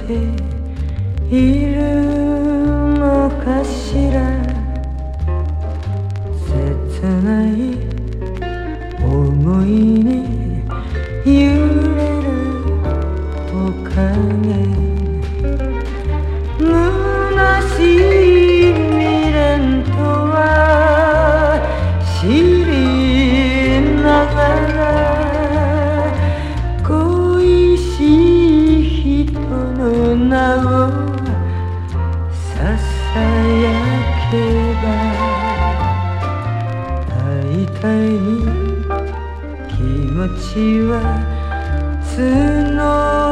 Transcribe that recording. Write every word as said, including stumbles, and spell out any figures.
ているのかしら。切ない想いに揺れるおかげ、虚しい未練とは知りながら、恋しい人の名をささやけば、会いたい気持ちは募る